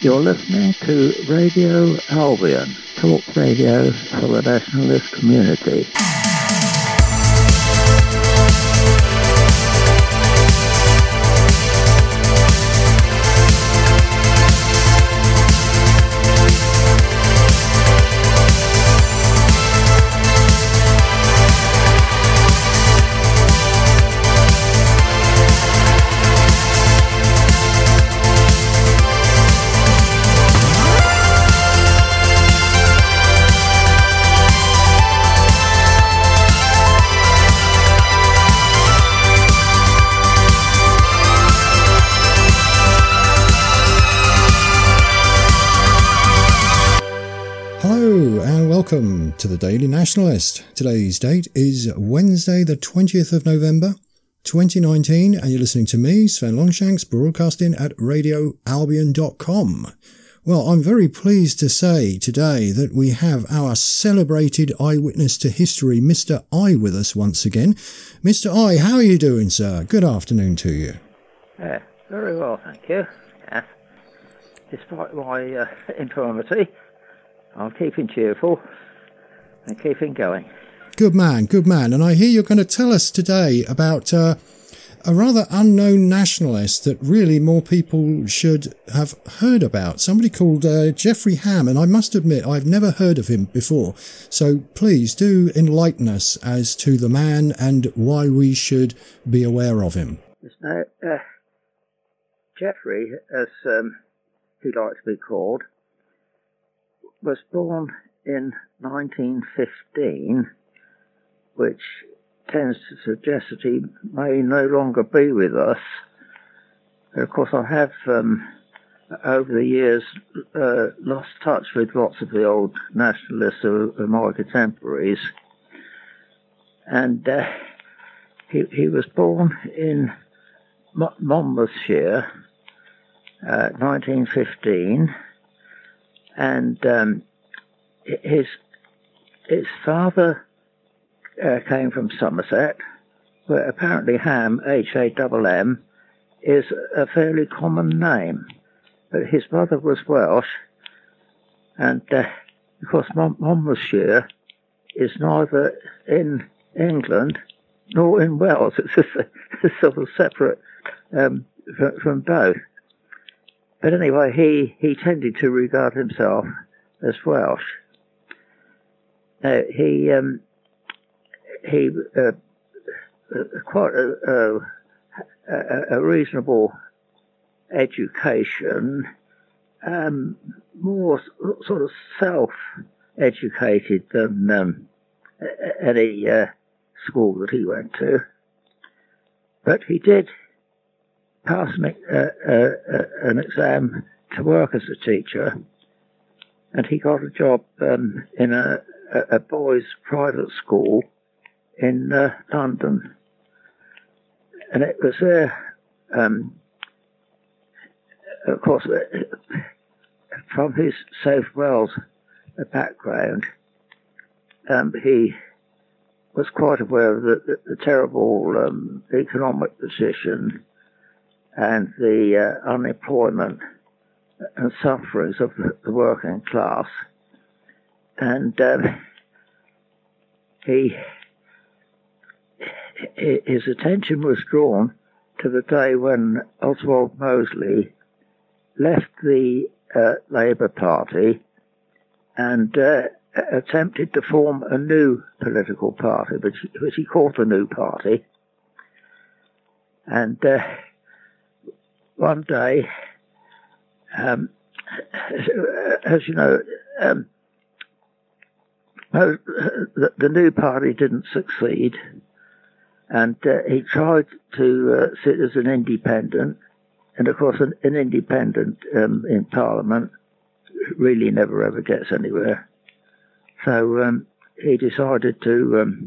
You're listening to Radio Albion, talk radio for the nationalist community. Welcome to the Daily Nationalist. Today's date is Wednesday the 20th of November 2019 and you're listening to me, Sven Longshanks, broadcasting at radioalbion.com. Well, I'm very pleased to say today that we have our celebrated eyewitness to history, Mr. I, with us once again. Mr. I, how are you doing, sir? Good afternoon to you. Very well, thank you. Despite my infirmity, I'm keeping cheerful and keeping going. Good man, good man. And I hear you're going to tell us today about a rather unknown nationalist that really more people should have heard about. Somebody called Jeffrey Ham, and I must admit I've never heard of him before. So please do enlighten us as to the man and why we should be aware of him. Now, Jeffrey, as he likes to be called, was born in 1915, which tends to suggest that he may no longer be with us. Of course, I have, over the years, lost touch with lots of the old nationalists who are my contemporaries. And he was born in Monmouthshire, 1915. And his father came from Somerset, where apparently Ham, H-A-M-M, is a fairly common name. But his mother was Welsh, and of course Monmouthshire is neither in England nor in Wales. It's a sort of separate from both. But anyway, he tended to regard himself as Welsh. He quite a reasonable education, more sort of self-educated than any school that he went to. But he did pass an exam to work as a teacher, and he got a job in a boys' private school in London. And it was there, of course, from his South Wales background, he was quite aware of the terrible economic position and the unemployment and sufferings of the working class. And his attention was drawn to the day when Oswald Mosley left the Labour Party and attempted to form a new political party, which he called the New Party. And one day, as you know, the New Party didn't succeed, and he tried to sit as an independent, and of course an independent in Parliament really never ever gets anywhere. So he decided to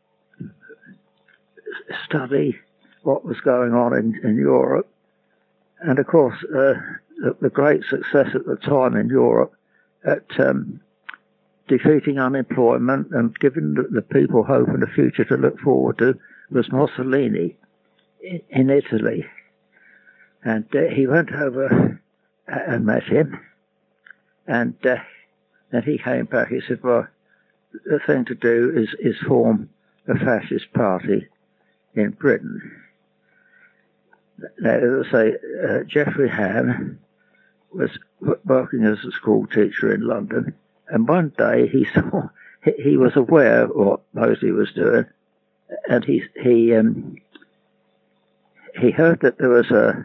study what was going on in Europe. And of course, the great success at the time in Europe at defeating unemployment and giving the people hope and a future to look forward to was Mussolini in Italy. And he went over and met him. And then he came back. He said, well, the thing to do is form a fascist party in Britain. Now, as I say, Geoffrey Ham was working as a school teacher in London, and one day he was aware of what Mosley was doing, and he heard that there was a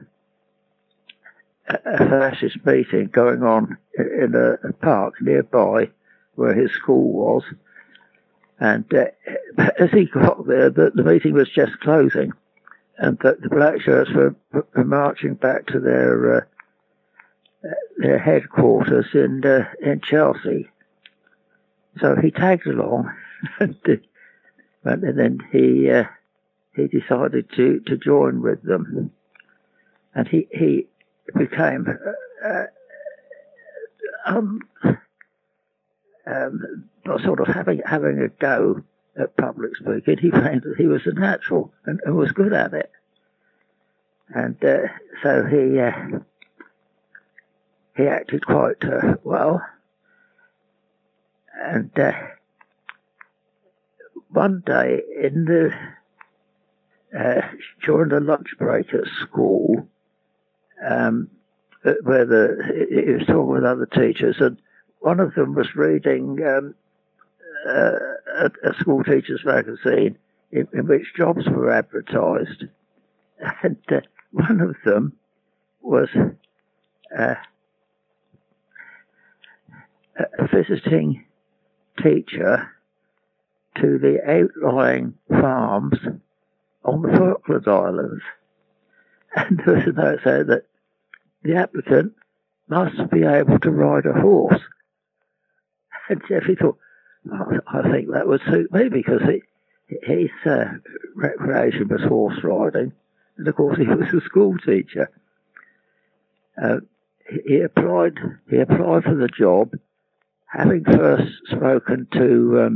fascist meeting going on in a park nearby where his school was, and as he got there, the meeting was just closing, and the black shirts were marching back to their headquarters in Chelsea. So he tagged along, and then he decided to join with them, and he became sort of having a go at public speaking. He found that he was a natural and was good at it, and so he acted quite well. And one day during the lunch break at school, where he was talking with other teachers, and one of them was reading a school teacher's magazine in which jobs were advertised, and one of them was a visiting teacher to the outlying farms on the Falkland Islands. And there was a note saying that the applicant must be able to ride a horse. And Geoffrey thought, oh, I think that would suit me, because his recreation was horse riding, and of course he was a school teacher. He applied for the job, having first spoken to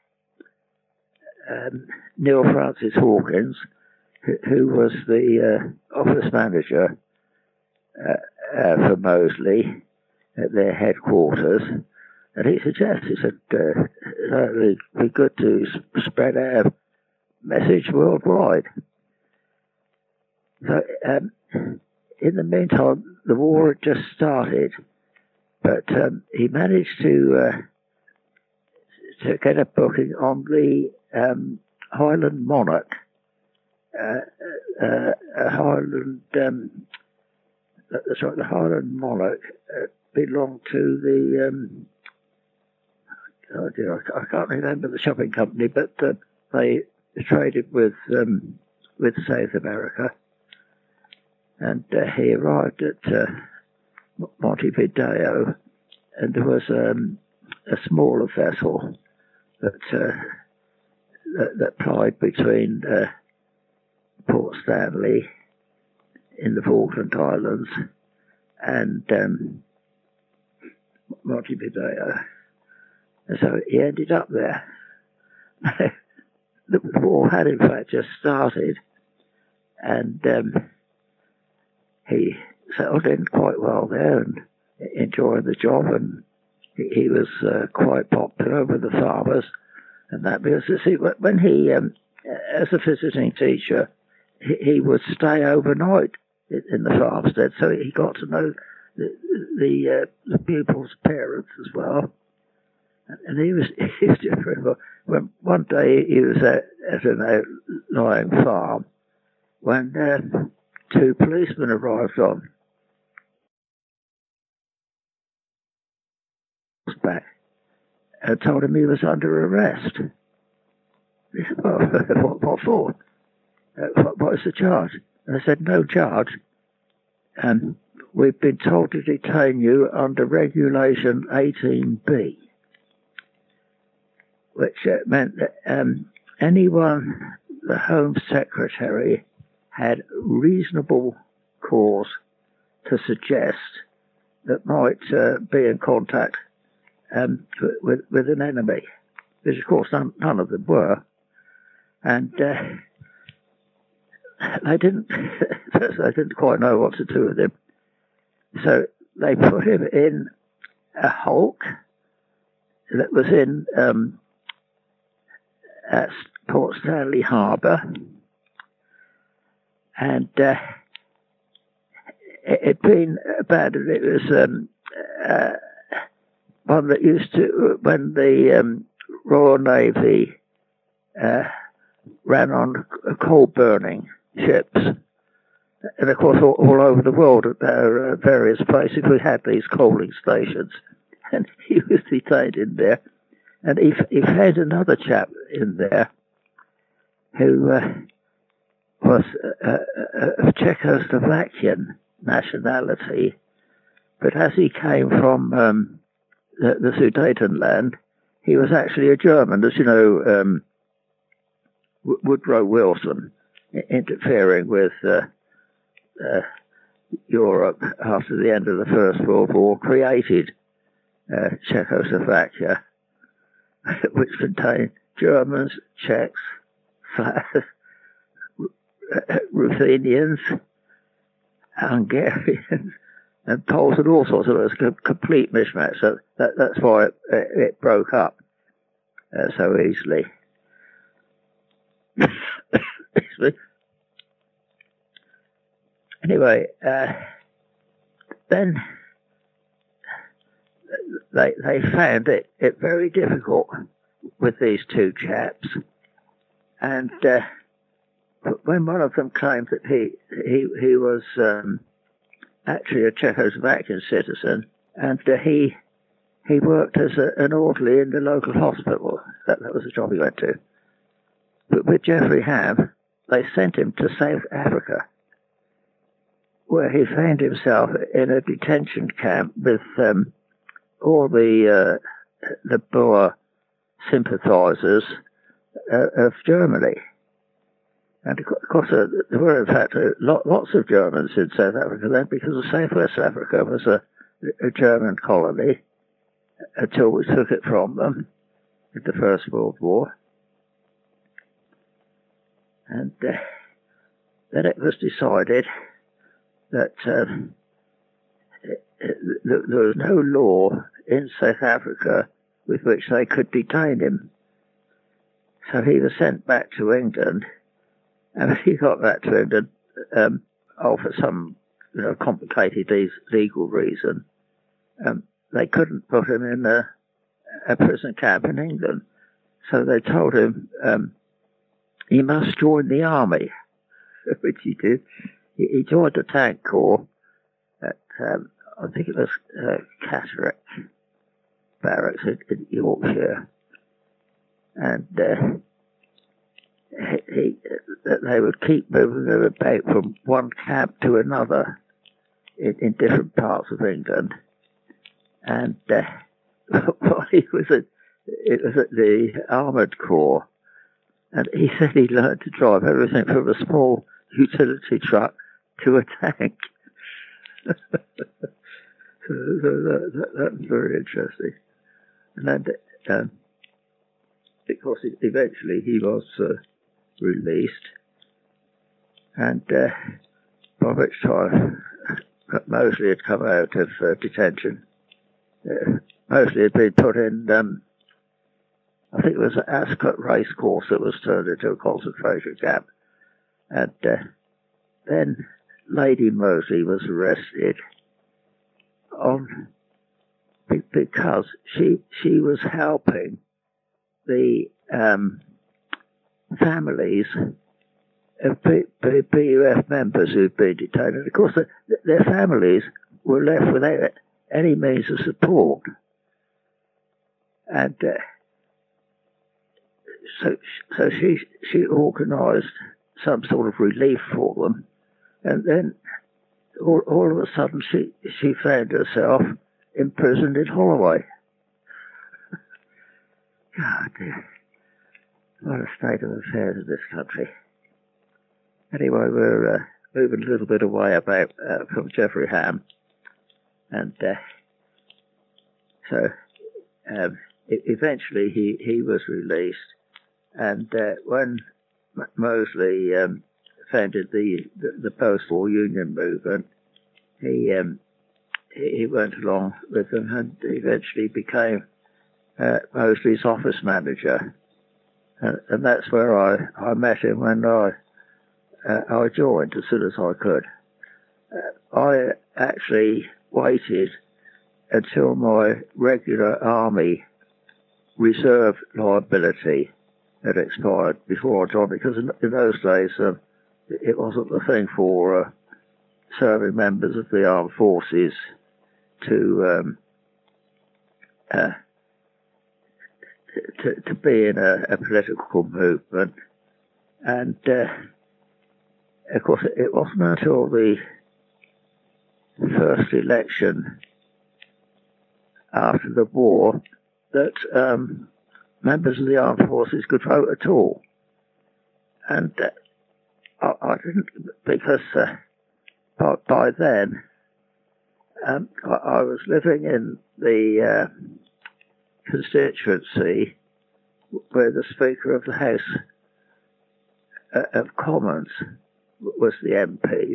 Neil Francis Hawkins, who was the office manager for Mosley at their headquarters, and he said it would be good to spread our message worldwide. So in the meantime, the war had just started, but he managed to get a booking on the Highland Monarch. The Highland Monarch belonged to the I can't remember the shopping company, but they traded with South America, and he arrived at Montevideo, and there was a smaller vessel that plied between Port Stanley in the Falkland Islands and Montevideo. And so he ended up there. The war had in fact just started, and he settled in quite well there and enjoyed the job, and he was quite popular with the farmers and that, because you see, when he as a visiting teacher, he would stay overnight in the farmstead, so he got to know the pupils' parents as well. And he was different. When one day he was at an outlying farm when two policemen arrived on back and told him he was under arrest. He said, well, what for? What is the charge? And I said, no charge. We've been told to detain you under Regulation 18B, which meant that anyone the Home Secretary had reasonable cause to suggest that might be in contact with an enemy, which of course none of them were, and they didn't quite know what to do with him. So they put him in a hulk that was in at Port Stanley Harbour, and it had been abandoned. It was one that used to, when the Royal Navy ran on coal-burning ships. And of course, all over the world, at various places, we had these coaling stations. And he was detained in there. And he had another chap in there who was of Czechoslovakian nationality. But as he came from the Sudetenland, he was actually a German, as you know, Woodrow Wilson, interfering with Europe after the end of the First World War, created Czechoslovakia, which contained Germans, Czechs, Ruthenians, Hungarians, and Poles, and all sorts of it. It was a complete mishmash. So that's why it broke up so easily. Anyway, then they found it very difficult with these two chaps, and when one of them claimed that he was actually a Czechoslovakian citizen, and he worked as an orderly in the local hospital. That was the job he went to. But with Jeffrey Ham, they sent him to South Africa, where he found himself in a detention camp with all the Boer sympathisers of Germany. And of course, there were in fact lots of Germans in South Africa then, because South West Africa was a German colony until we took it from them in the First World War. And then it was decided that there was no law in South Africa with which they could detain him. So he was sent back to England, and he got back to England for some complicated legal reason. They couldn't put him in a prison camp in England, so they told him he must join the army, which he did. He joined the tank corps at, I think it was Catterick Barracks in Yorkshire. And they would keep moving him about from one camp to another in different parts of England. And while he was it was at the Armoured Corps, and he said he learned to drive everything from a small utility truck to a tank. So that's very interesting. And then, of course, eventually he was released, and by which time Mosley had come out of detention. Mosley had been put in, I think it was Ascot Racecourse that was turned into a concentration camp. And then Lady Mosley was arrested because she was helping the families of BUF members who'd been detained. And of course, their families were left without any means of support. And so she organised some sort of relief for them, and then all of a sudden she found herself imprisoned in Holloway. God, dear. What a state of affairs in this country. Anyway, we're moving a little bit away from Jeffrey Ham, and so eventually he was released, and when Mosley founded the post-war union movement, he he went along with them and eventually became Mosley's office manager. And that's where I met him when I joined as soon as I could. I actually waited until my regular army reserve liability had expired before I joined, because in those days it wasn't the thing for serving members of the armed forces to be in a political movement. And of course it wasn't until the first election after the war that members of the armed forces could vote at all. And I didn't, because by then I was living in the constituency where the Speaker of the House of Commons was the MP.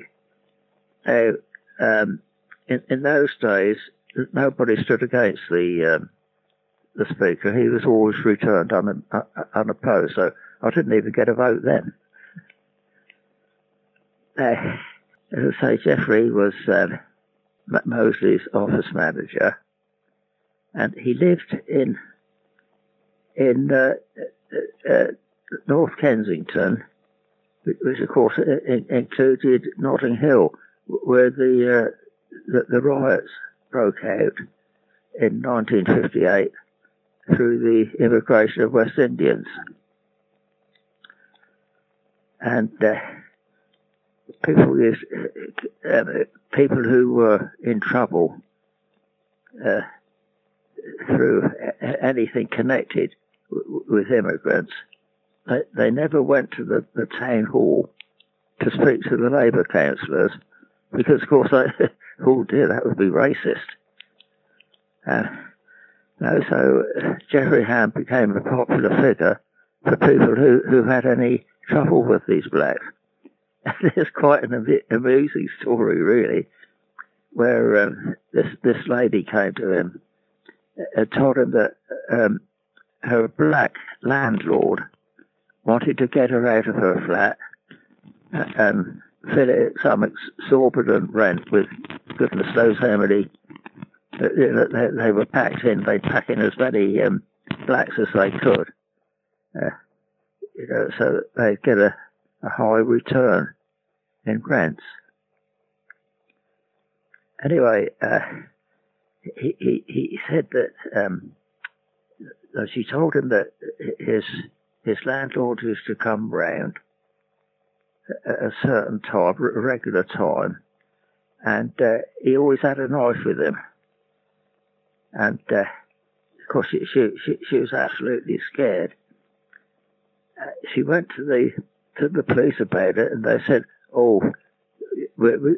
Now, in those days, nobody stood against the Speaker. He was always returned unopposed, so I didn't even get a vote then. As I say, Geoffrey was Mosley's office manager, and he lived in North Kensington, which of course included Notting Hill, where the riots broke out in 1958 through the immigration of West Indians. And people who were in trouble through anything connected with immigrants, they never went to the town hall to speak to the Labour councillors, because of course oh dear, that would be racist. So Geoffrey Ham became a popular figure for people who had any trouble with these blacks. And there's quite an amusing story, really, where this lady came to him and told him that her black landlord wanted to get her out of her flat and fill it some exorbitant rent with goodness knows how many. They were packed in. They'd pack in as many blacks as they could, so that they'd get a high return in rents. Anyway, he said that she told him that his landlord used to come round at a certain time, a regular time, and he always had a knife with him. And of course, she was absolutely scared. She went to the police about it, and they said, "Oh, we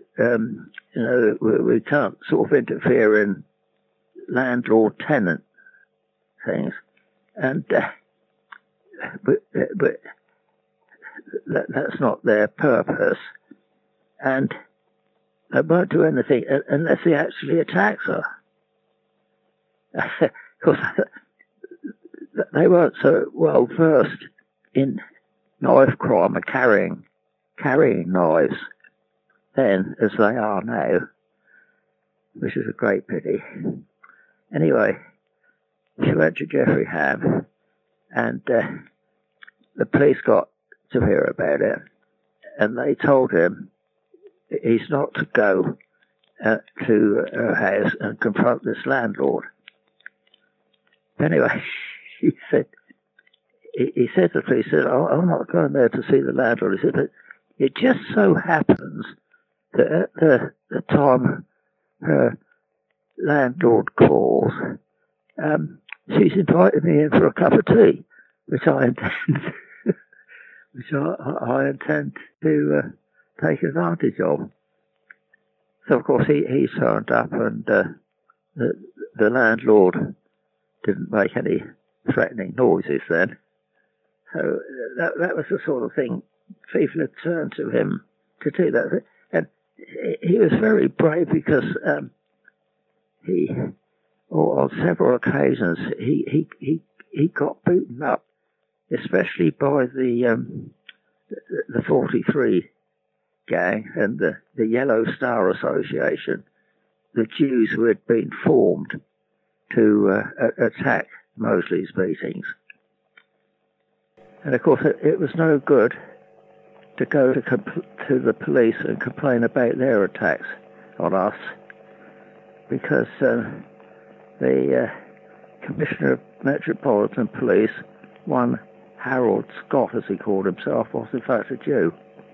can't sort of interfere in landlord-tenant things," and but that's not their purpose, and they won't do anything unless he actually attacks her. Of course, they weren't so well versed in knife crime and carrying knives then as they are now, which is a great pity. Anyway, she went to Geoffrey Ham, and the police got to hear about it, and they told him he's not to go to her house and confront this landlord. Anyway, he said to the police, I'm not going there to see the landlord. He said, but it just so happens that at the time her landlord calls, she's invited me in for a cup of tea, which I intend to take advantage of. So of course he turned up, and the landlord didn't make any threatening noises then. So that was the sort of thing people had turned to him to do that. And he was very brave, because on several occasions, he got beaten up, especially by the 43 gang and the Yellow Star Association, the Jews who had been formed to attack Mosley's meetings. And of course, it was no good to go to the police and complain about their attacks on us, because the Commissioner of Metropolitan Police, one Harold Scott, as he called himself, was in fact a Jew.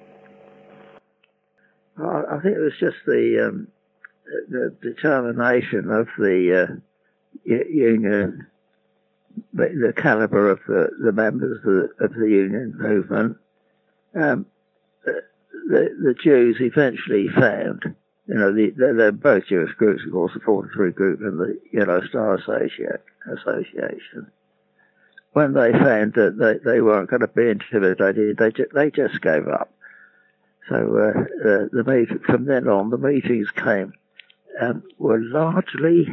I think it was just the determination of the union, the caliber of the members of the union movement. The Jews eventually found, they're both Jewish groups, of course, the 43 group and the Yellow Star Association. When they found that they weren't going to be intimidated, they just gave up. So from then on, the meetings were largely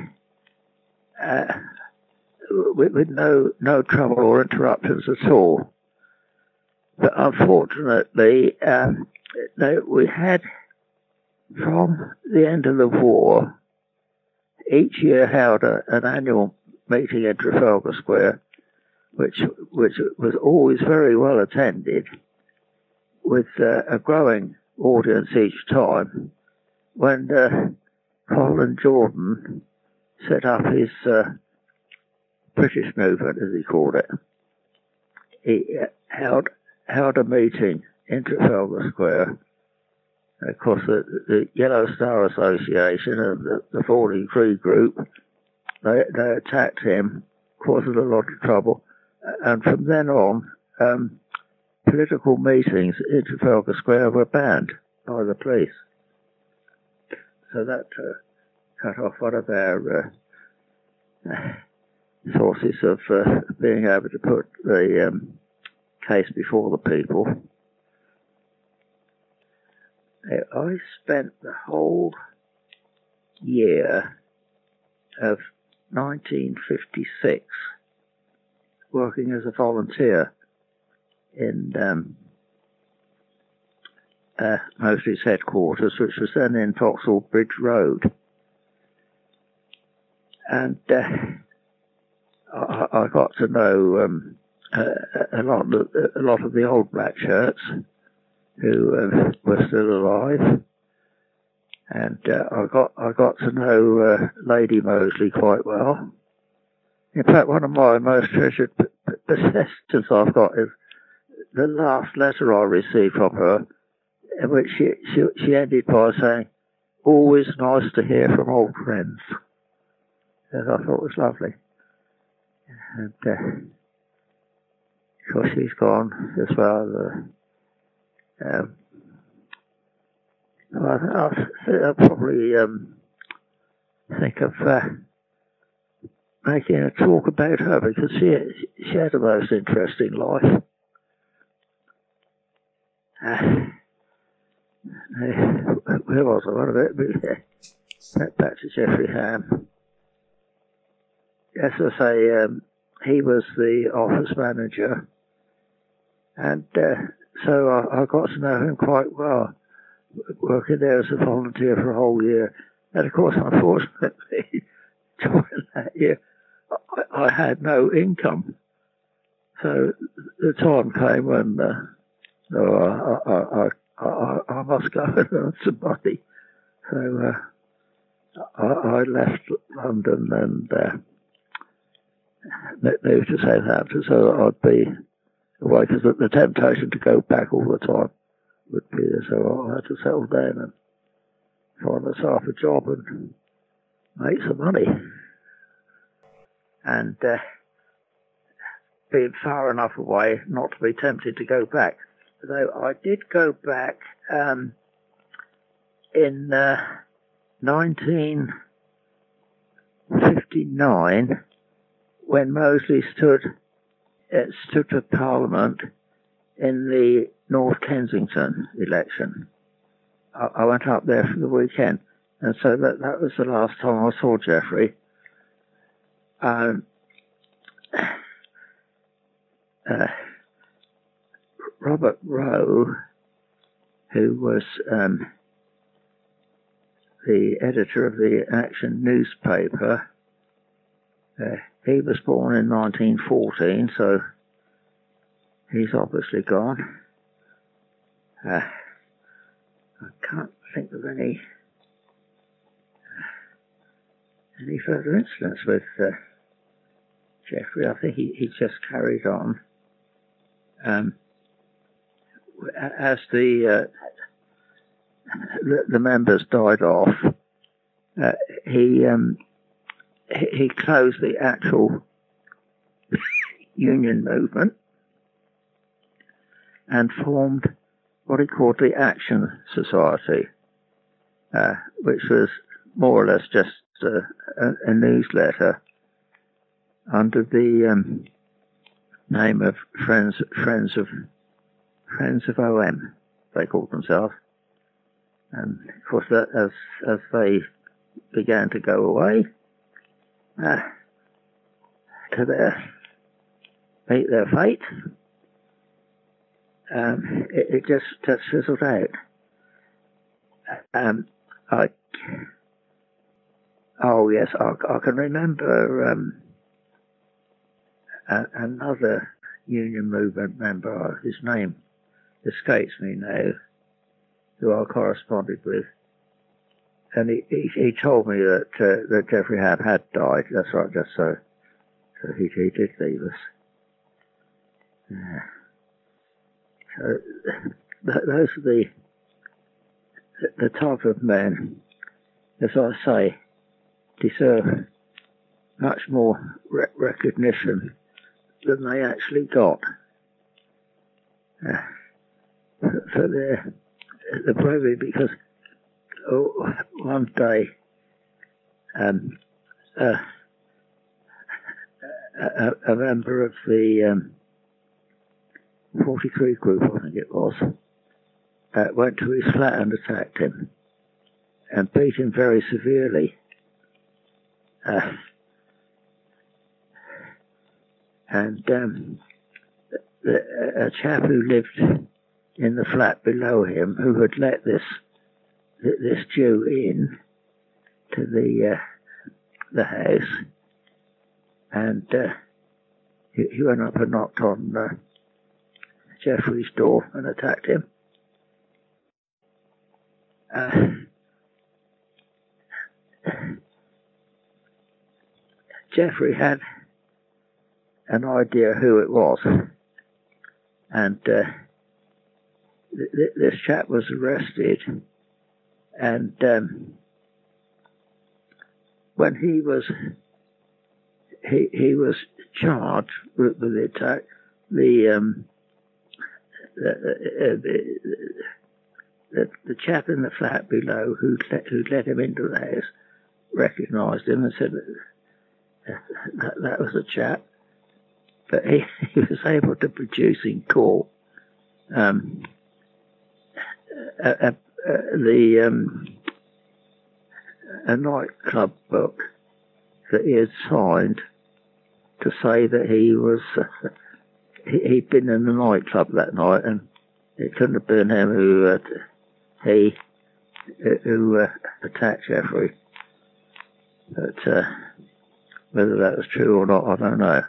with no trouble or interruptions at all. But unfortunately, we had, from the end of the war, each year held an annual meeting in Trafalgar Square, which was always very well attended, with a growing audience each time, when Colin Jordan set up his British movement, as he called it. He held a meeting in Trafalgar Square. Of course, the Yellow Star Association and the 43 group, they attacked him, causing a lot of trouble. And from then on, political meetings in Trafalgar Square were banned by the police. So that cut off one of our sources of being able to put the case before the people. I spent the whole year of 1956 working as a volunteer in Mosley's headquarters, which was then in Vauxhall Bridge Road. And I got to know a lot of the old black shirts who were still alive, and I got to know Lady Mosley quite well. In fact, one of my most treasured possessions I've got is the last letter I received from her, in which she ended by saying, "Always nice to hear from old friends." And I thought was lovely. And of course she's gone as well. I'll probably think of making a talk about her, because she had a most interesting life. Where was I? What about it? Back to Geoffrey Ham. As I say, he was the office manager, and so I got to know him quite well, working there as a volunteer for a whole year. And of course, unfortunately, during that year, I had no income. So the time came when I must go and earn some money. So I left London and moved to Southampton, so I'd be away, because the temptation to go back all the time would be there. So I had to settle down and find myself a job and make some money. And being far enough away not to be tempted to go back. Though I did go back in 1959, when Mosley stood for Parliament in the North Kensington election. I went up there for the weekend, And so that was the last time I saw Jeffrey. Robert Rowe, who was the editor of the Action newspaper, he was born in 1914, so he's obviously gone. I can't think of any further incidents with Jeffrey. I think he just carried on. As the members died off, he closed the actual union movement and formed what he called the Action Society, which was more or less just a newsletter under the name of Friends of OM, they called themselves. And of course, as they began to go away to meet their fate, it just fizzled out. I can remember another union movement member, his name escapes me now, who I corresponded with, and he told me that Jeffrey had died. That's right, just so he did leave us. So those are the type of men, as I say, deserve much more recognition than they actually got for the bravery. Because one day a member of the 43 group, I think it was, went to his flat and attacked him and beat him very severely. And a chap who lived in the flat below him, who had let this Jew in to the house, and he went up and knocked on Jeffrey's door and attacked him. Jeffrey had an idea who it was, and this chap was arrested, and when he was charged with the attack, the chap in the flat below who let him into the house recognised him and said that was a chap. But he was able to produce in court a nightclub book that he had signed to say that he was he'd been in the nightclub that night, and it couldn't have been him who attacked Jeffrey. But whether that was true or not, I don't know.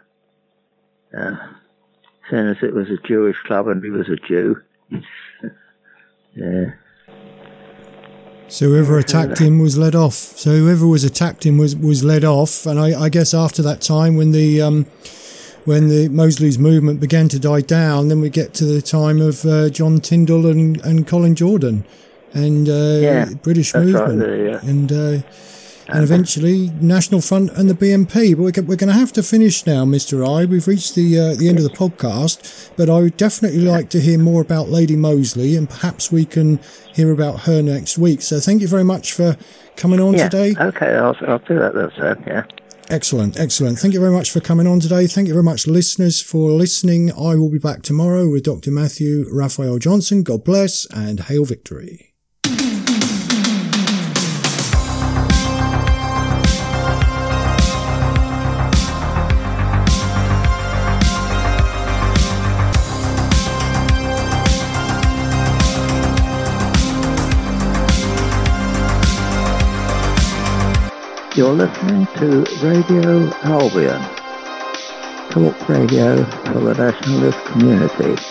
Seeing as it was a Jewish club and he was a Jew. Yeah. So whoever attacked him was let off. So whoever was attacked him was let off. And I guess after that time, when the Mosley's movement began to die down, then we get to the time of John Tyndall and Colin Jordan and British movement. Right, and eventually National Front and the BNP. But we're going to have to finish now, Mr. I. We've reached the end of the podcast, but I would definitely like to hear more about Lady Mosley, and perhaps we can hear about her next week. So thank you very much for coming on today. Okay, I'll do that then, sir. Yeah. Excellent. Thank you very much for coming on today. Thank you very much, listeners, for listening. I will be back tomorrow with Dr. Matthew Raphael Johnson. God bless and hail victory. You're listening to Radio Albion, talk radio for the nationalist community.